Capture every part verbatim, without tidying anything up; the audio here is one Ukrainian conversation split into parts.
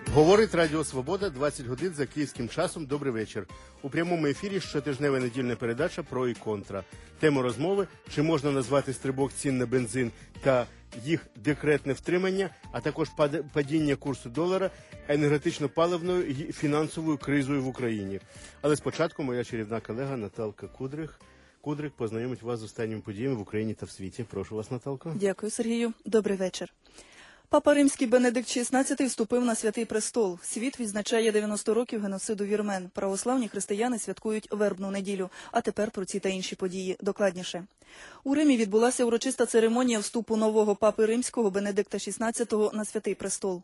Говорить Радіо Свобода, двадцять годин за київським часом. Добрий вечір. У прямому ефірі щотижнева недільна передача «Про і контра». Тема розмови – чи можна назвати стрибок цін на бензин та їх декретне втримання, а також падіння курсу долара енергетично-паливною і фінансовою кризою в Україні. Але спочатку моя чарівна колега Наталка Кудрик. Кудрик познайомить вас з останніми подіями в Україні та в світі. Прошу вас, Наталко. Дякую, Сергію. Добрий вечір. Папа Римський Бенедикт шістнадцятий вступив на Святий Престол. Світ відзначає дев'яносто років геноциду вірмен. Православні християни святкують вербну неділю. А тепер про ці та інші події докладніше. У Римі відбулася урочиста церемонія вступу нового папи Римського Бенедикта шістнадцятого на Святий Престол.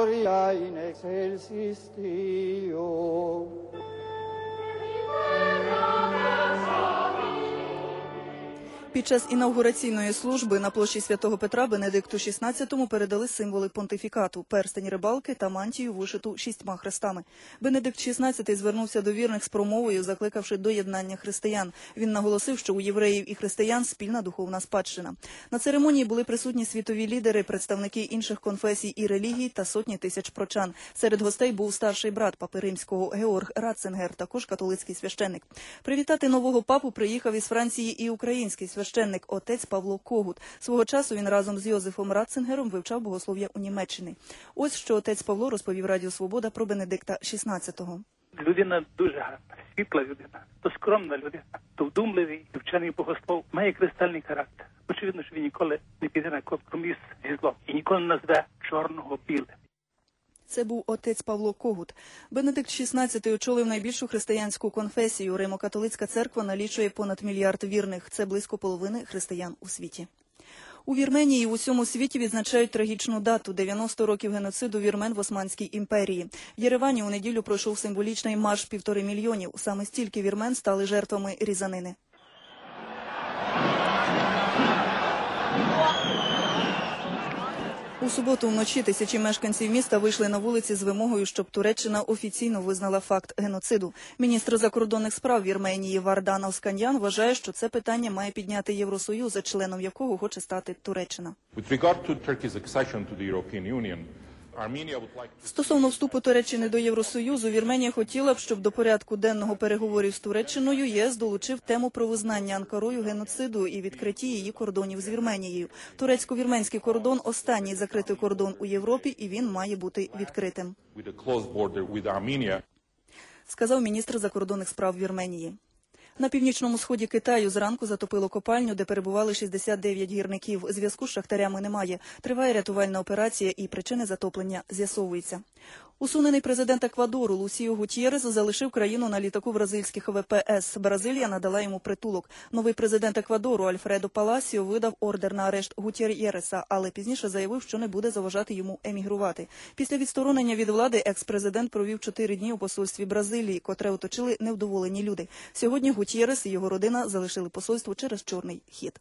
Під час інаугураційної служби на площі Святого Петра Бенедикту шістнадцятому передали символи понтифікату – перстень рибалки та мантію, вишиту шістьма хрестами. Бенедикт шістнадцятий звернувся до вірних з промовою, закликавши до єднання християн. Він наголосив, що у євреїв і християн спільна духовна спадщина. На церемонії були присутні світові лідери, представники інших конфесій і релігій та сотні тисяч прочан. Серед гостей був старший брат папи Римського Георг Ратцингер, також католицький священник. Привітати нового папу приїхав із Франції і український священник. Священник отець Павло Когут. Свого часу він разом з Йозефом Ратцингером вивчав богослов'я у Німеччині. Ось що отець Павло розповів Радіо Свобода про Бенедикта шістнадцятого. Людина дуже гарна, світла людина, то скромна людина, то вдумливий і вчений богослов, має кристальний характер. Очевидно, що він ніколи не піде на компроміс зі злом і ніколи не назве чорного білим. Це був отець Павло Когут. Бенедикт шістнадцятий очолив найбільшу християнську конфесію. Римо-католицька церква налічує понад мільярд вірних. Це близько половини християн у світі. У Вірменії і в усьому світі відзначають трагічну дату – дев'яносто років геноциду вірмен в Османській імперії. В Єревані у неділю пройшов символічний марш півтори мільйонів. Саме стільки вірмен стали жертвами різанини. У суботу вночі тисячі мешканців міста вийшли на вулиці з вимогою, щоб Туреччина офіційно визнала факт геноциду. Міністр закордонних справ Вірменії Вардан Осканьян вважає, що це питання має підняти Євросоюз, членом якого хоче стати Туреччина. Стосовно вступу Туреччини до Євросоюзу, Вірменія хотіла б, щоб до порядку денного переговорів з Туреччиною ЄС долучив тему про визнання Анкарою геноциду і відкритті її кордонів з Вірменією. Турецько-вірменський кордон – останній закритий кордон у Європі, і він має бути відкритим, сказав міністр закордонних справ Вірменії. На північному сході Китаю зранку затопило копальню, де перебували шістдесят дев'ять гірників. Зв'язку з шахтарями немає. Триває рятувальна операція і причини затоплення з'ясовуються. Усунений президент Еквадору Лусіо Гутьєрес залишив країну на літаку бразильських ВП С. Бразилія надала йому притулок. Новий президент Еквадору Альфредо Паласіо видав ордер на арешт Гутьєреса, але пізніше заявив, що не буде заважати йому емігрувати. Після відсторонення від влади екс-президент провів чотири дні у посольстві Бразилії, котре оточили невдоволені люди. Сьогодні Гутьєрес і його родина залишили посольство через чорний хід.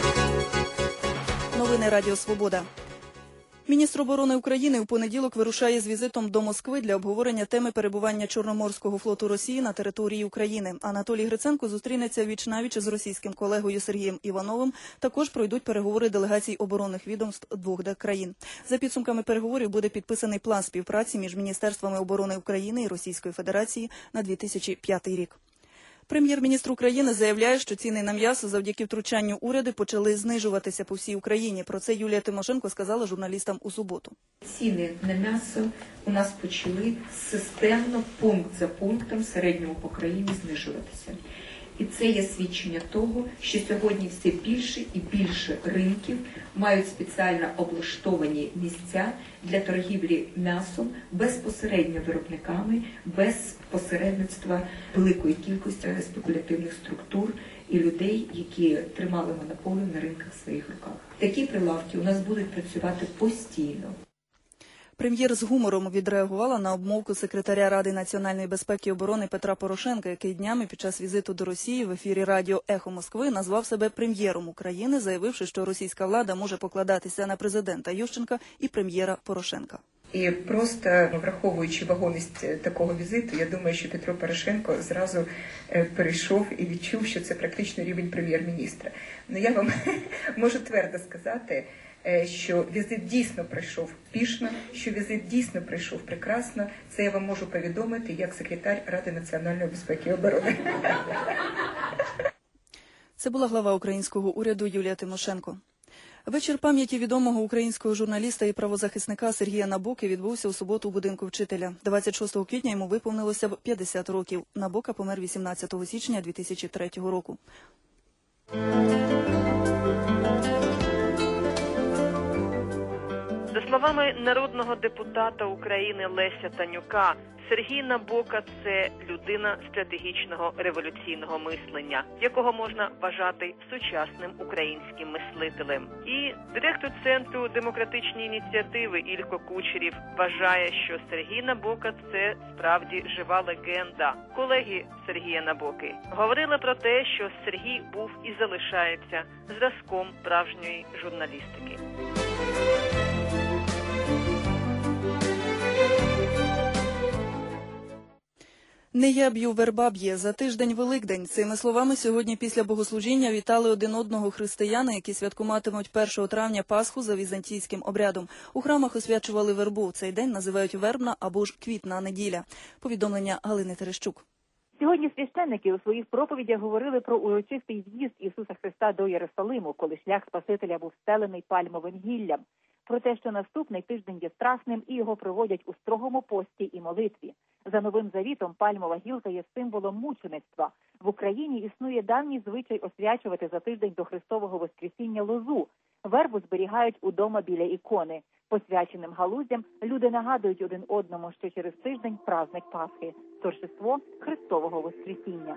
Новини Радіо Свобода. Міністр оборони України у понеділок вирушає з візитом до Москви для обговорення теми перебування Чорноморського флоту Росії на території України. Анатолій Гриценко зустрінеться віч-навіч з російським колегою Сергієм Івановим. Також пройдуть переговори делегацій оборонних відомств двох країн. За підсумками переговорів буде підписаний план співпраці між Міністерствами оборони України і Російської Федерації на дві тисячі п'ятий рік. Прем'єр-міністр України заявляє, що ціни на м'ясо завдяки втручанню уряду почали знижуватися по всій Україні. Про це Юлія Тимошенко сказала журналістам у суботу. Ціни на м'ясо у нас почали системно, пункт за пунктом, в середньому по країні знижуватися. І це є свідчення того, що сьогодні все більше і більше ринків мають спеціально облаштовані місця для торгівлі м'ясом безпосередньо виробниками, без посередництва великої кількості спекулятивних структур і людей, які тримали монополію на ринках в своїх руках. Такі прилавки у нас будуть працювати постійно. Прем'єр з гумором відреагувала на обмовку секретаря Ради національної безпеки і оборони Петра Порошенка, який днями під час візиту до Росії в ефірі радіо «Ехо Москви» назвав себе прем'єром України, заявивши, що російська влада може покладатися на президента Ющенка і прем'єра Порошенка. І просто враховуючи вагомість такого візиту, я думаю, що Петро Порошенко зразу перейшов і відчув, що це практично рівень прем'єр-міністра. Ну я вам можу твердо сказати, що візит дійсно пройшов пішно, що візит дійсно пройшов прекрасно. Це я вам можу повідомити як секретар Ради національної безпеки і оборони. Це була глава українського уряду Юлія Тимошенко. Вечір пам'яті відомого українського журналіста і правозахисника Сергія Набоки відбувся у суботу у будинку вчителя. двадцять шостого квітня йому виповнилося б п'ятдесят років. Набока помер вісімнадцятого січня дві тисячі третього року. За словами народного депутата України Леся Танюка, Сергій Набока – це людина стратегічного революційного мислення, якого можна вважати сучасним українським мислителем. І директор Центру демократичні ініціативи Ілько Кучерів вважає, що Сергій Набока – це справді жива легенда. Колеги Сергія Набоки говорили про те, що Сергій був і залишається зразком справжньої журналістики. Не я б'ю, верба б'є. За тиждень Великдень. Цими словами сьогодні після богослужіння вітали один одного християни, які святкуватимуть першого травня Пасху за візантійським обрядом. У храмах освячували вербу. Цей день називають вербна або ж квітна неділя. Повідомлення Галини Терещук. Сьогодні священники у своїх проповідях говорили про урочистий в'їзд Ісуса Христа до Єрусалиму, коли шлях Спасителя був стелений пальмовим гіллям. Про те, що наступний тиждень є страсним і його проводять у строгому пості і молитві. За Новим Завітом пальмова гілка є символом мучеництва. В Україні існує давній звичай освячувати за тиждень до Христового Воскресіння лозу. Вербу зберігають удома біля ікони. Посвяченим галуздям люди нагадують один одному, що через тиждень праздник Пасхи – торжество Христового Воскресіння.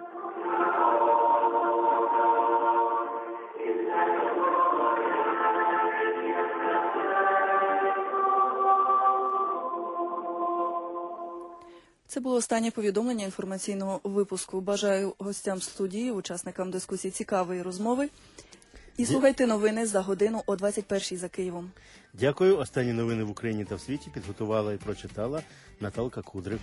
Це було останнє повідомлення інформаційного випуску. Бажаю гостям студії, учасникам дискусії цікавої розмови. І слухайте новини за годину о двадцять першій за Києвом. Дякую. Останні новини в Україні та в світі підготувала і прочитала Наталка Кудрик.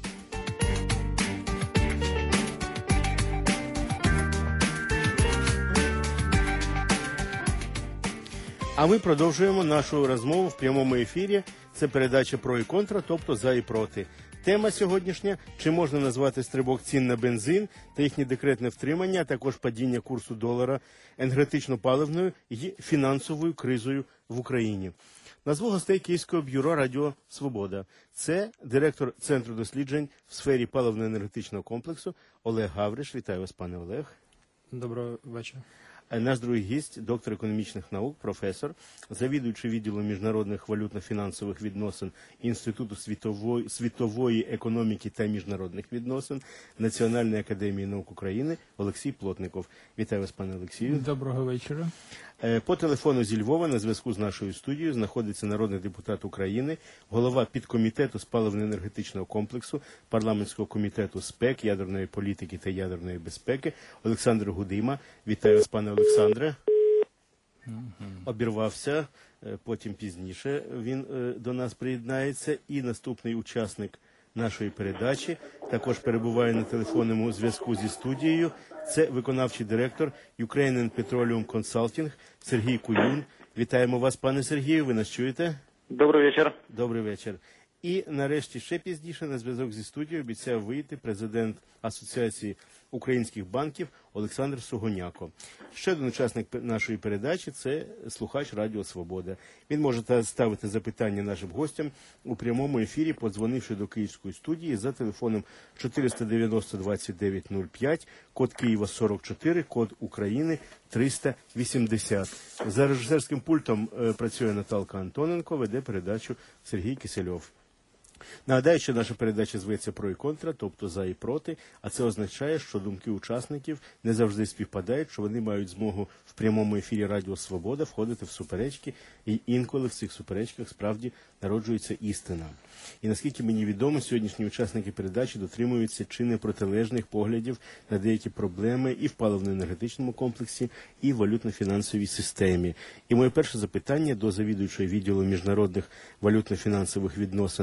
А ми продовжуємо нашу розмову в прямому ефірі. Це передача «Про і контра», тобто «За і проти». Тема сьогоднішня – чи можна назвати стрибок цін на бензин та їхнє декретне втримання, а також падіння курсу долара енергетично-паливною і фінансовою кризою в Україні. Назву гостей Київського бюро «Радіо Свобода». Це директор Центру досліджень в сфері паливно-енергетичного комплексу Олег Гавриш. Вітаю вас, пане Олег. Доброго вечора. Наш другий гість – доктор економічних наук, професор, завідуючий відділом міжнародних валютно-фінансових відносин Інституту світової, світової економіки та міжнародних відносин Національної академії наук України Олексій Плотников. Вітаю вас, пане Олексію. Доброго вечора. По телефону зі Львова на зв'язку з нашою студією знаходиться народний депутат України, голова підкомітету з паливно-енергетичного комплексу парламентського комітету СПЕК, ядерної політики та ядерної безпеки Олександр Гудима. Вітаю вас, пане Олександре. Обірвався, потім пізніше він до нас приєднається. І наступний учасник нашої передачі також перебуває на телефонному зв'язку зі студією. Це виконавчий директор Ukrainian Petroleum Consulting Сергій Куюн. Вітаємо вас, пане Сергію, ви нас чуєте? Добрий вечір. Добрий вечір. І нарешті ще пізніше на зв'язок зі студією обіцяв вийти президент Асоціації українських банків Олександр Сугоняко. Ще один учасник нашої передачі – це слухач Радіо Свобода. Він може ставити запитання нашим гостям у прямому ефірі, подзвонивши до Київської студії за телефоном чотириста дев'яносто двадцять дев'ять нуль п'ять, код Києва сорок чотири, код України триста вісімдесят. За режисерським пультом працює Наталка Антоненко, веде передачу Сергій Кисельов. Нагадаю, що наша передача зветься «Про і контра», тобто «За і проти», а це означає, що думки учасників не завжди співпадають, що вони мають змогу в прямому ефірі Радіо Свобода входити в суперечки, і інколи в цих суперечках справді народжується істина. І наскільки мені відомо, сьогоднішні учасники передачі дотримуються чи не протилежних поглядів на деякі проблеми і в паливно-енергетичному комплексі, і в валютно-фінансовій системі. І моє перше запитання до завідуючої відділу міжнародних валютно-фінансових відносин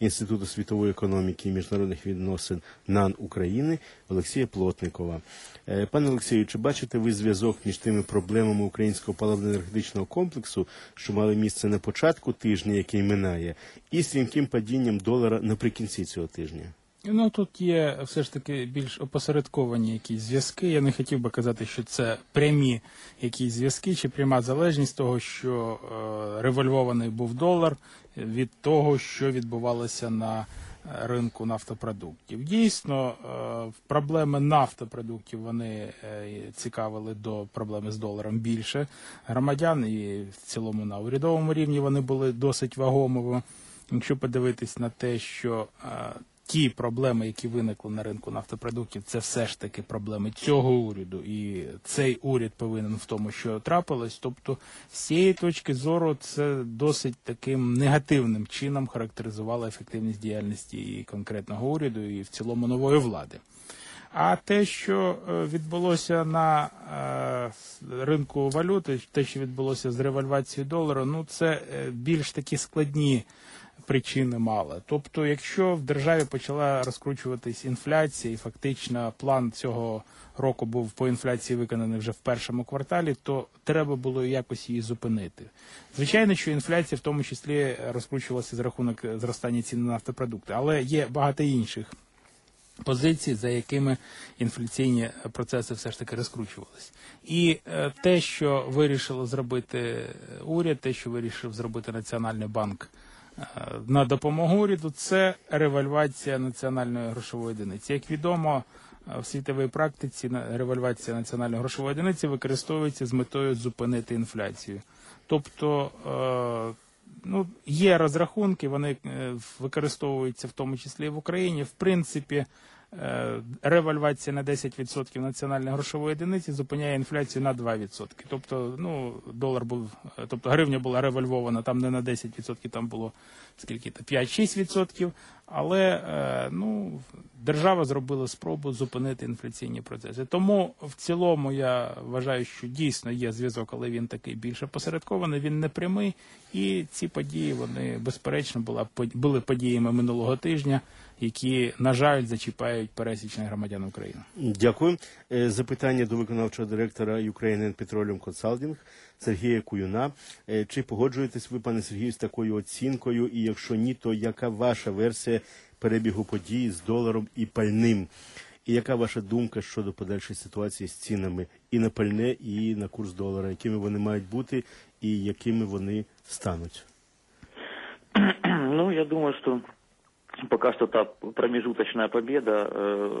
Інституту світової економіки і міжнародних відносин НАН України Олексія Плотникова. Пане Олексію, чи бачите ви зв'язок між тими проблемами українського паливно-енергетичного комплексу, що мали місце на початку тижня, який минає, і стрімким падінням долара наприкінці цього тижня? Ну, тут є все ж таки більш опосередковані якісь зв'язки. Я не хотів би казати, що це прямі якісь зв'язки чи пряма залежність того, що е, револьвований був долар від того, що відбувалося на ринку нафтопродуктів. Дійсно, е, проблеми нафтопродуктів, вони е, цікавили до проблеми з доларом більше громадян, і в цілому на урядовому рівні вони були досить вагомими. Якщо подивитись на те, що е, ті проблеми, які виникли на ринку нафтопродуктів, це все ж таки проблеми цього уряду, і цей уряд повинен в тому, що трапилось. Тобто, з цієї точки зору, це досить таким негативним чином характеризувало ефективність діяльності і конкретного уряду, і в цілому нової влади. А те, що відбулося на ринку валюти, те, що відбулося з ревальвацією долару, ну це більш такі складні причини мали. Тобто, якщо в державі почала розкручуватись інфляція, і фактично план цього року був по інфляції виконаний вже в першому кварталі, то треба було якось її зупинити. Звичайно, що інфляція в тому числі розкручувалася за рахунок зростання цін на нафтопродукти, але є багато інших позицій, за якими інфляційні процеси все ж таки розкручувалися. І е, те, що вирішило зробити уряд, те, що вирішив зробити Національний банк на допомогу уряду, це ревальвація національної грошової одиниці. Як відомо, в світовій практиці ревальвація національної грошової одиниці використовується з метою зупинити інфляцію. Тобто, ну, є розрахунки, вони використовуються в тому числі і в Україні. В принципі, ревальвація на десять відсотків національної грошової одиниці зупиняє інфляцію на два відсотки. Тобто, ну, долар був, тобто гривня була револьвована, там не на десять відсотків, там було скільки-то п'ять-шість відсотків, але, ну, держава зробила спробу зупинити інфляційні процеси. Тому в цілому я вважаю, що дійсно є зв'язок, але він такий більш опосередкований, він не прямий, і ці події, вони безперечно була, були подіями минулого тижня, які, на жаль, зачіпають пересічних громадян України. Дякую. Запитання до виконавчого директора Ukrainian Petroleum Consulting Сергія Куюна. Чи погоджуєтесь ви, пане Сергію, з такою оцінкою? І якщо ні, то яка ваша версія перебігу подій з доларом і пальним? І яка ваша думка щодо подальшої ситуації з цінами і на пальне, і на курс долара? Якими вони мають бути і якими вони стануть? Ну, я думаю, что пока что та промежуточная победа,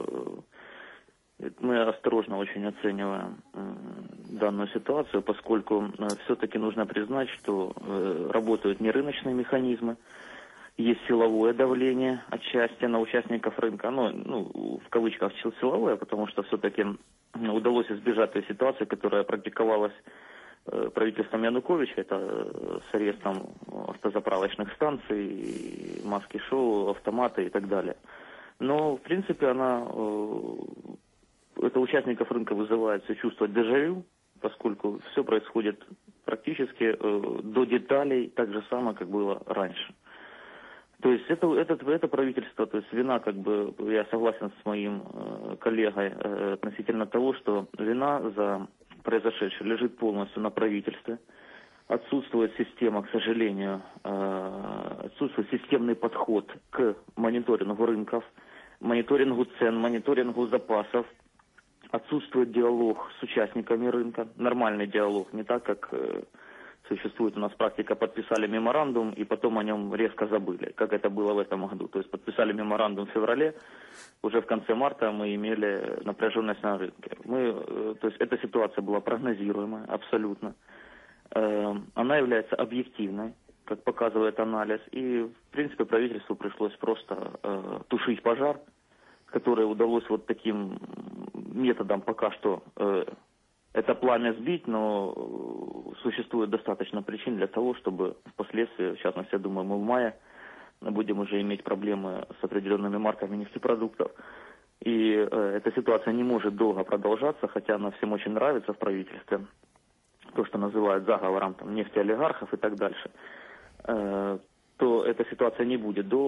мы осторожно очень оцениваем данную ситуацию, поскольку все-таки нужно признать, что работают не рыночные механизмы, есть силовое давление отчасти на участников рынка, ну, ну в кавычках силовое, потому что все-таки удалось избежать той ситуации, которая практиковалась правительством Януковича, это с арестом автозаправочных станций, маски-шоу, автоматы и так далее. Но, в принципе, она, это участников рынка вызывает все чувство дежавю, поскольку все происходит практически до деталей так же самое, как было раньше. То есть это, это, это правительство, то есть вина, как бы, я согласен с моим коллегой относительно того, что вина за произошедшее лежит полностью на правительстве. Отсутствует система, к сожалению, отсутствует системный подход к мониторингу рынков, мониторингу цен, мониторингу запасов. Отсутствует диалог с участниками рынка, нормальный диалог, не так, как существует у нас практика, подписали меморандум и потом о нем резко забыли, как это было в этом году. То есть подписали меморандум в феврале, уже в конце марта мы имели напряженность на рынке. Мы, то есть эта ситуация была прогнозируемая абсолютно. Она является объективной, как показывает анализ. И, в принципе, правительству пришлось просто тушить пожар, который удалось вот таким методом пока что это пламя сбить, но существует достаточно причин для того, чтобы впоследствии, в частности, я думаю, мы в мае будем уже иметь проблемы с определенными марками нефтепродуктов. И э, эта ситуация не может долго продолжаться, хотя она всем очень нравится в правительстве, то, что называют заговором там, нефтеолигархов и так дальше, э, то эта ситуация не будет долго.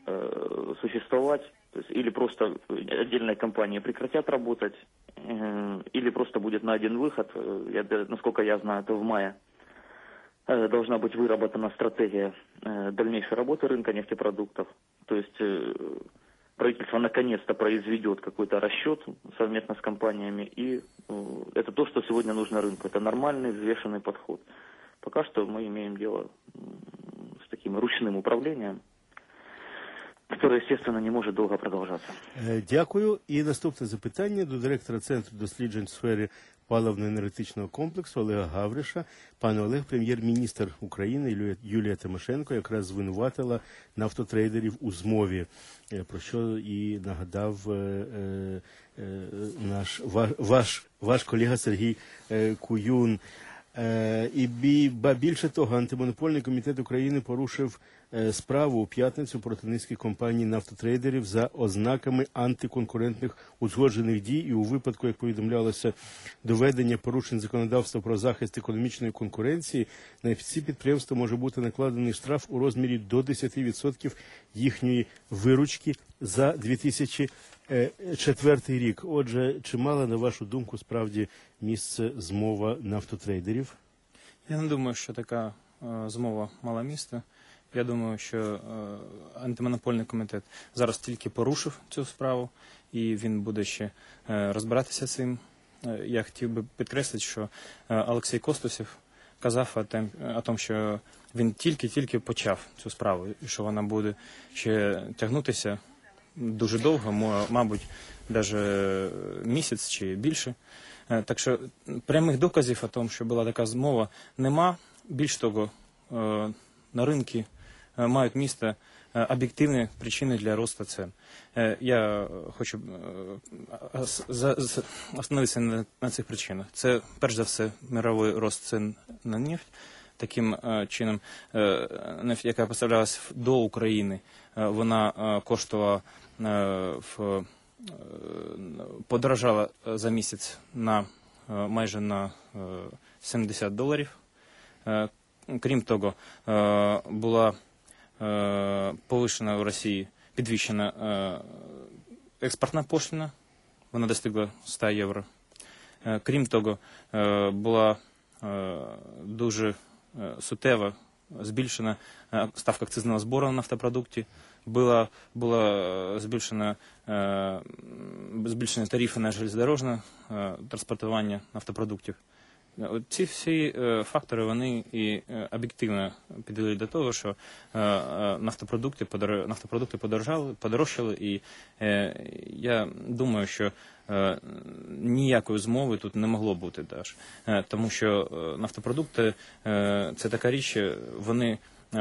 э, существовать, то есть или просто отдельные компании прекратят работать, э, или просто будет на один выход. Я, насколько я знаю, это в мае э, должна быть выработана стратегия э, дальнейшей работы рынка нефтепродуктов. То есть э, правительство наконец-то произведет какой-то расчет совместно с компаниями, и э, это то, что сегодня нужно рынку. Это нормальный, взвешенный подход. Пока что мы имеем дело с таким ручным управлением, которое, естественно, не може довго продовжатися. Дякую. І наступне запитання до директора Центру досліджень в сфері паливно-енергетичного комплексу Олега Гавриша. Пане Олег, прем'єр-міністр України Юлія Тимошенко якраз звинуватила нафтотрейдерів у змові, про що і нагадав наш, ваш, ваш колега Сергій Куюн. І більше того, антимонопольний комітет України порушив справу у п'ятницю проти низки компаній нафтотрейдерів за ознаками антиконкурентних узгоджених дій і у випадку, як повідомлялося, доведення порушень законодавства про захист економічної конкуренції, на ці підприємства може бути накладений штраф у розмірі до десять відсотків їхньої виручки за дві тисячі четвертий рік. Отже, чи мала, на вашу думку, справді місце змова нафтотрейдерів? Я не думаю, що така е, змова мала місце. Я думаю, що е, антимонопольний комітет зараз тільки порушив цю справу, і він буде ще е, розбиратися з цим. Е, я хотів би підкреслити, що е, Олексій Костусєв казав о, тем, о тому, що він тільки-тільки почав цю справу, і що вона буде ще тягнутися дуже довго, мабуть, навіть місяць чи більше. Так що прямих доказів о тому, що була така змова, нема. Більш того, на ринку мають місце об'єктивні причини для росту цін. Я хочу остановитися на цих причинах. Це, перш за все, мировий рост цін на нефть. Таким чином, нефть, яка поставлялась до України, вона коштувала, в, подорожала за місяць на майже на сімдесят доларів. Крім того, була повищена в Росії, підвищена експортна пошлина, вона достигла ста євро. Крім того, була дуже суттєво збільшена ставка акцизного збору на нафтопродукти, була, була збільшена, збільшені тарифи на железнодорожне транспортування нафтопродуктів. Ці всі фактори, вони і об'єктивно підвели до того, що нафтопродукти, нафтопродукти подорожали, подорожчали, і я думаю, що ніякої змови тут не могло бути теж. Тому що нафтопродукти – це така річ, вони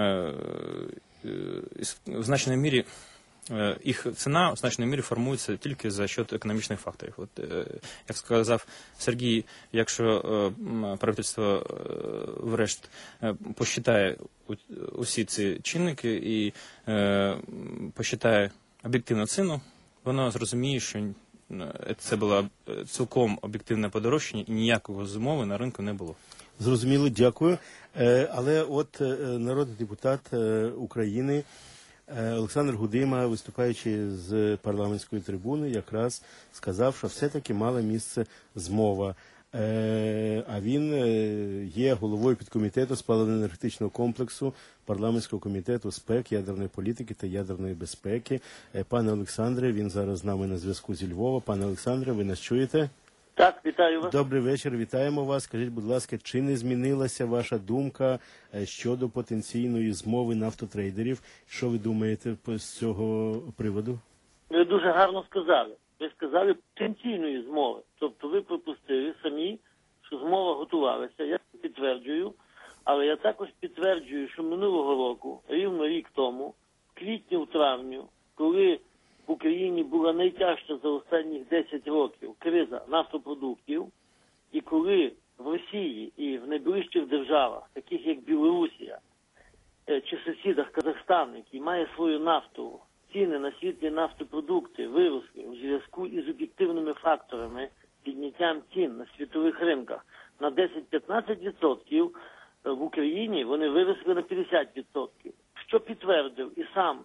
в значній мірі, їх ціна в значній мірі формується тільки за счет економічних факторів. От, як сказав Сергій, якщо правительство врешті посчитає усі ці чинники і посчитає об'єктивну ціну, воно зрозуміє, що це було цілком об'єктивне подорожчання і ніякого змови на ринку не було. Зрозуміло, дякую. Але от народний депутат України Олександр Гудима, виступаючи з парламентської трибуни, якраз сказав, що все-таки мала місце змова. А він є головою підкомітету з паливно-енергетичного комплексу парламентського комітету з ПЕК, ядерної політики та ядерної безпеки. Пане Олександре, він зараз з нами на зв'язку зі Львова. Пане Олександре, ви нас чуєте? Так, вітаю вас. Добрий вечір, вітаємо вас. Скажіть, будь ласка, чи не змінилася ваша думка щодо потенційної змови нафтотрейдерів? Що ви думаєте з цього приводу? Ви дуже гарно сказали. Ви сказали потенційної змови. Тобто ви припустили самі, що змова готувалася. Я підтверджую, але я також підтверджую, що минулого року, рівно рік тому, в квітні, в травні, коли в Україні була найтяжча за останніх десять років криза нафтопродуктів, і коли в Росії і в найближчих державах, таких як Білорусія, чи сусідах Казахстан, який має свою нафту, ціни на світлі нафтопродукти виросли у зв'язку із об'єктивними факторами підняттям цін на світових ринках на десять-п'ятнадцять відсотків, в Україні вони виросли на п'ятдесят відсотків, що підтвердив і сам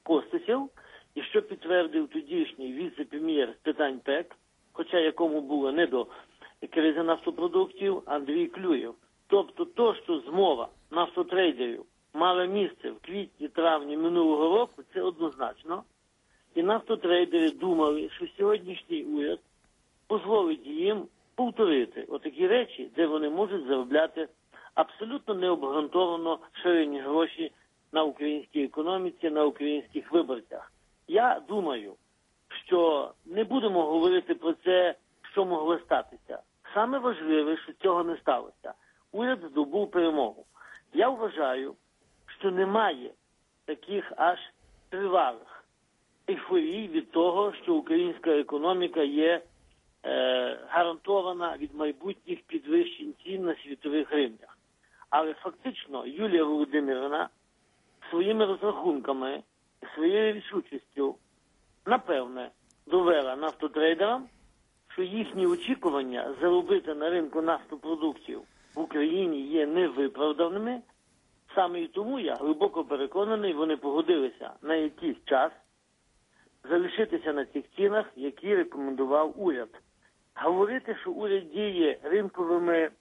Костисів, і що підтвердив тодішній віце-прем'єр з питань ПЕК, хоча якому було не до кризи нафтопродуктів, Андрій Клюєв. Тобто то, що змова нафтотрейдерів мала місце в квітні-травні минулого року, це однозначно. І нафтотрейдери думали, що сьогоднішній уряд дозволить їм повторити отакі речі, де вони можуть заробляти абсолютно необґрунтовано шалені гроші на українській економіці, на українських виборцях. Я думаю, що не будемо говорити про це, що могло статися. Саме важливе, що цього не сталося. Уряд здобув перемогу. Я вважаю, що немає таких аж тривалих ейфорій від того, що українська економіка є е, гарантована від майбутніх підвищень цін на світових ринках. Але фактично Юлія Володимирівна своїми розрахунками, своєю рішучістю, напевне, довела нафтотрейдерам, що їхні очікування заробити на ринку нафтопродуктів в Україні є невиправданими. Саме і тому я глибоко переконаний, вони погодилися на якийсь час залишитися на цих цінах, які рекомендував уряд. Говорити, що уряд діє ринковими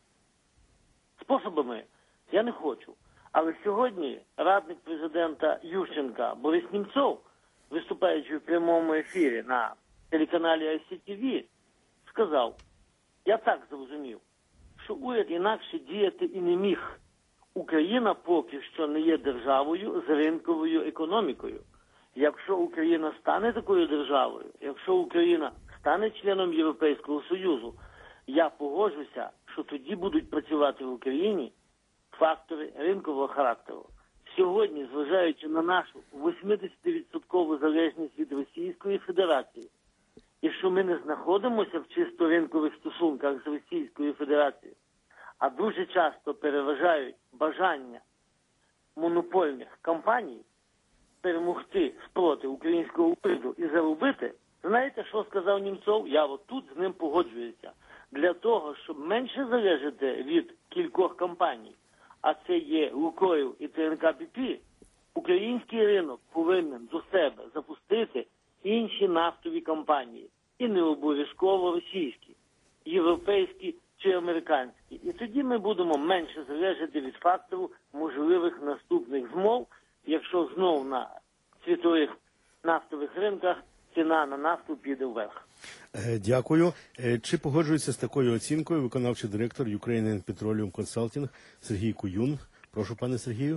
способами, я не хочу. Але сьогодні радник президента Ющенка Борис Німцов, виступаючи в прямому ефірі на телеканалі ай сі ті ві, сказав, я так зрозумів, що уряд інакше діяти і не міг. Україна поки що не є державою з ринковою економікою. Якщо Україна стане такою державою, якщо Україна стане членом Європейського Союзу, я погоджуся, що тоді будуть працювати в Україні фактори ринкового характеру. Сьогодні, зважаючи на нашу вісімдесятивідсоткову залежність від Російської Федерації, і що ми не знаходимося в чисто ринкових стосунках з Російською Федерацією, а дуже часто переважають бажання монопольних компаній перемогти спроти українського уряду і заробити, знаєте, що сказав Німцов? Я от тут з ним погоджуюся. Для того, щоб менше залежати від кількох компаній, а це є Лукойл і Те Ен Ка Пі Пі, український ринок повинен до себе запустити інші нафтові компанії. І не обов'язково російські, європейські чи американські. І тоді ми будемо менше залежати від фактору можливих наступних змов, якщо знов на світових нафтових ринках ціна на нафту піде вверх. Дякую. Чи погоджується з такою оцінкою виконавчий директор Ukrainian Petroleum Consulting Сергій Куюн? Прошу, пане Сергію.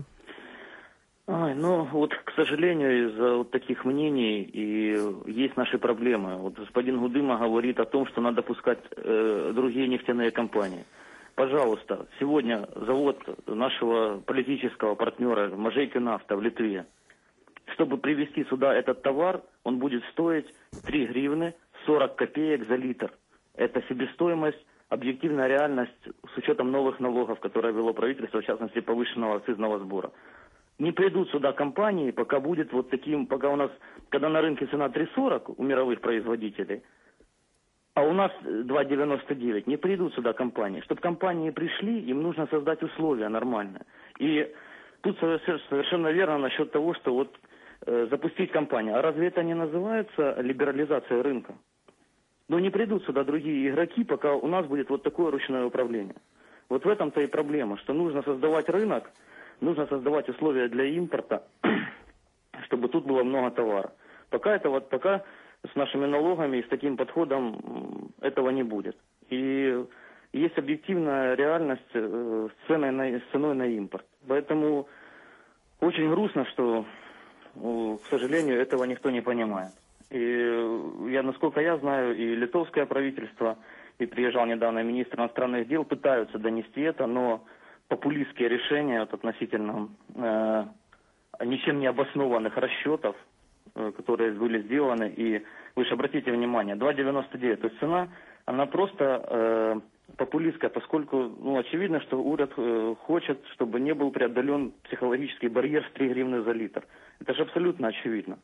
Ой, ну вот, к сожалению, из-за вот таких мнений и есть наши проблемы. Вот господин Гудыма говорит о том, что надо пускать э, другие нефтяные компании. Пожалуйста, сегодня завод нашего политического партнера Можайки Нафта в Литве, чтобы привезти сюда этот товар, он будет стоить три гривны сорок копеек за литр. Это себестоимость, объективная реальность с учетом новых налогов, которые ввело правительство, в частности повышенного акцизного сбора. Не придут сюда компании, пока будет вот таким, пока у нас, когда на рынке цена три сорок у мировых производителей, а у нас два девяносто девять, не придут сюда компании. Чтобы компании пришли, им нужно создать условия нормальные. И тут совершенно верно насчет того, что вот э, запустить компанию. А разве это не называется либерализация рынка? Но не придут сюда другие игроки, пока у нас будет вот такое ручное управление. Вот в этом-то и проблема, что нужно создавать рынок, нужно создавать условия для импорта, чтобы тут было много товара. Пока это вот, пока с нашими налогами и с таким подходом этого не будет. И есть объективная реальность с ценой на, с ценой на импорт. Поэтому очень грустно, что, к сожалению, этого никто не понимает. И я, насколько я знаю, и литовское правительство, и приезжал недавно министр иностранных дел, пытаются донести это, но популистские решения вот, относительно э, ничем не обоснованных расчетов, э, которые были сделаны, и вы же обратите внимание, два девяносто девять, то есть цена, она просто э, популистская, поскольку ну, очевидно, что уряд э, хочет, чтобы не был преодолен психологический барьер в три гривны за литр. Это же абсолютно очевидно.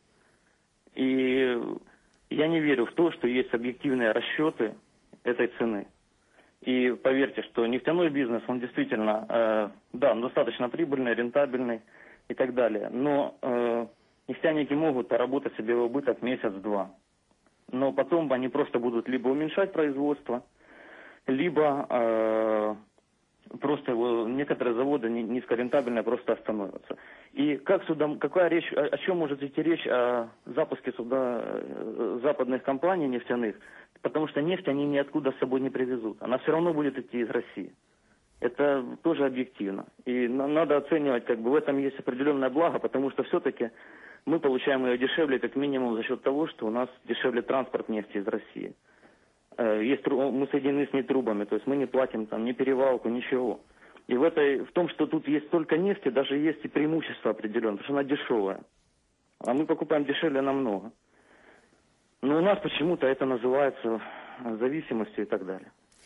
И я не верю в то, что есть объективные расчеты этой цены. И поверьте, что нефтяной бизнес, он действительно, э, да, достаточно прибыльный, рентабельный и так далее. Но э, нефтяники могут работать себе в убыток месяц-два. Но потом они просто будут либо уменьшать производство, либо э, просто некоторые заводы низкорентабельные просто остановятся. И как сюда, какая речь, о, о чем может идти речь о запуске сюда западных компаний нефтяных? Потому что нефть они ниоткуда с собой не привезут. Она все равно будет идти из России. Это тоже объективно. И надо оценивать, как бы в этом есть определенное благо, потому что все-таки мы получаем ее дешевле, как минимум, за счет того, что у нас дешевле транспорт нефти из России. Есть, мы соединены с ней трубами, то есть мы не платим там ни перевалку, ничего. И в, этой, в том, что тут есть столько нефти, даже есть и преимущество определенное, потому что она дешевая. А мы покупаем дешевле намного. Но у нас почему-то это называется зависимостью и так далее.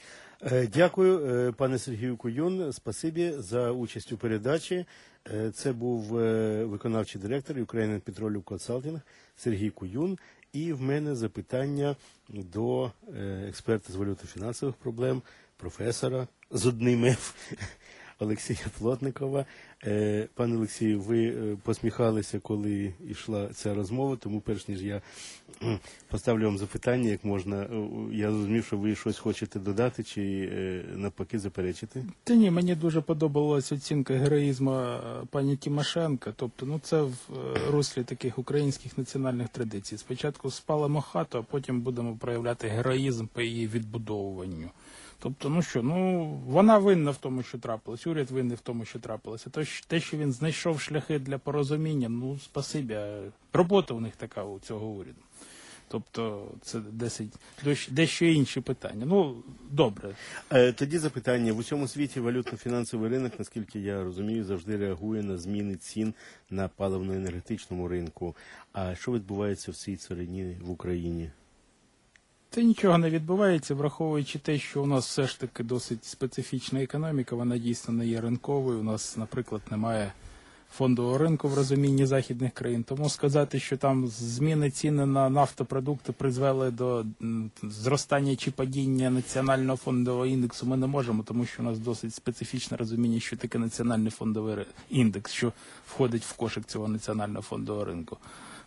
Дякую, пане Сергію Куюн. Спасибі за участь у передачі. Це був виконавчий директор Ukrainian Petroleum Consulting Сергій Куюн. І в мене запитання до експерта з валютно-фінансових проблем, професора з одним Ф Олексія Плотникова. Пане Олексію, ви посміхалися, коли йшла ця розмова, тому перш ніж я поставлю вам запитання, як можна, я зрозумів, що ви щось хочете додати чи навпаки заперечити? Та ні, мені дуже подобалась оцінка героїзму пані Тимошенко, тобто, ну це в руслі таких українських національних традицій. Спочатку спалимо хату, а потім будемо проявляти героїзм по її відбудовуванню. Тобто, ну що, ну, вона винна в тому, що трапилось, уряд винний в тому, що трапилося. Те, що він знайшов шляхи для порозуміння, ну, спасибі, робота у них така, у цього уряду. Тобто, це десять, дещо інші питання. Ну, добре. Тоді запитання. В усьому світі валютно-фінансовий ринок, наскільки я розумію, завжди реагує на зміни цін на паливно-енергетичному ринку. А що відбувається в цій царині в Україні? Та нічого не відбувається, враховуючи те, що у нас все ж таки досить специфічна економіка, вона дійсно не є ринковою, у нас, наприклад, немає фондового ринку в розумінні західних країн, тому сказати, що там зміни ціни на нафтопродукти призвели до зростання чи падіння національного фондового індексу ми не можемо, тому що у нас досить специфічне розуміння, що таке національний фондовий індекс, що входить в кошик цього національного фондового ринку.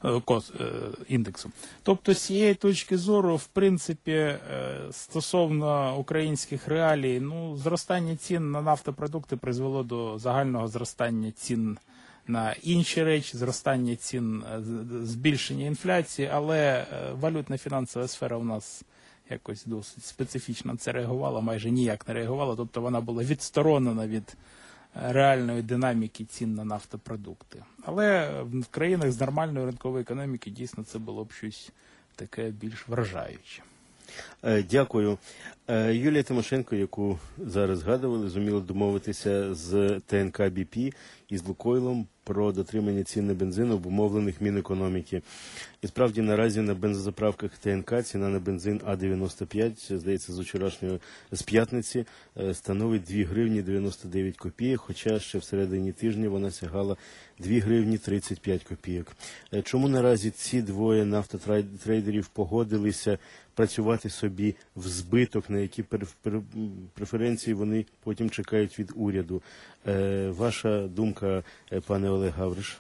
Індексу. Тобто, з цієї точки зору, в принципі, стосовно українських реалій, ну, зростання цін на нафтопродукти призвело до загального зростання цін на інші речі, зростання цін, збільшення інфляції, але валютно-фінансова сфера у нас якось досить специфічно це реагувала, майже ніяк не реагувала, тобто вона була відсторонена від реальної динаміки цін на нафтопродукти. Але в країнах з нормальної ринкової економіки дійсно це було б щось таке більш вражаюче. Дякую. Юлія Тимошенко, яку зараз згадували, зуміла домовитися з ТНК «Бі Пі» і з «Лукойлом» про дотримання цін на бензин, обумовлених Мінекономіки. І справді наразі на бензозаправках ТНК ціна на бензин А дев'яносто п'ять, здається, з вчорашньої, з п'ятниці, становить дві гривні дев'яносто дев'ять копійок, хоча ще в середині тижня вона сягала дві гривні тридцять п'ять копійок. Чому наразі ці двоє нафтотрейдерів погодилися працювати собі в збиток, на які преференції вони потім чекають від уряду? Ваша думка, пане Олег Гавриш?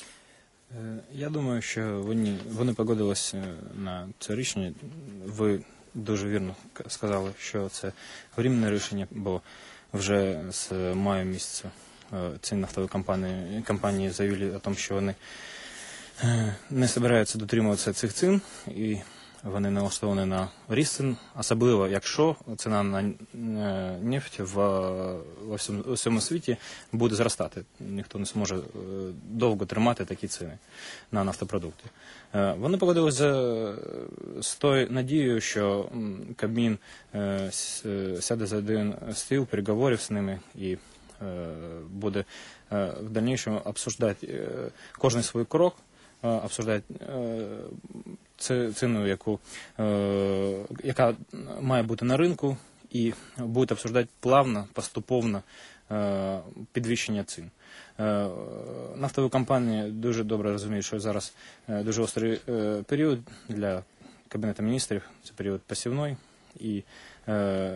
Я думаю, що вони, вони погодилися на це рішення. Ви дуже вірно сказали, що це временне рішення, бо вже з мая місяця ці нафтові компанії, компанії заявили о тому, що вони не збираються дотримуватися цих цін, і вони налаштовані на ріст цін, особливо якщо ціна на нефть в, во всьому, всьому світі буде зростати. Ніхто не зможе довго тримати такі ціни на нафтопродукти. Вони погодилися з тою надією, що Кабмін сяде за один стіл переговорів з ними і буде в дальнейшем обсуждати кожен свій крок, обсуждати ціну, яку, яка має бути на ринку, і буде обсуждати плавно, поступовно підвищення цін. Нафтові компанії дуже добре розуміють, що зараз дуже гострий період для Кабінету міністрів, це період посівний, і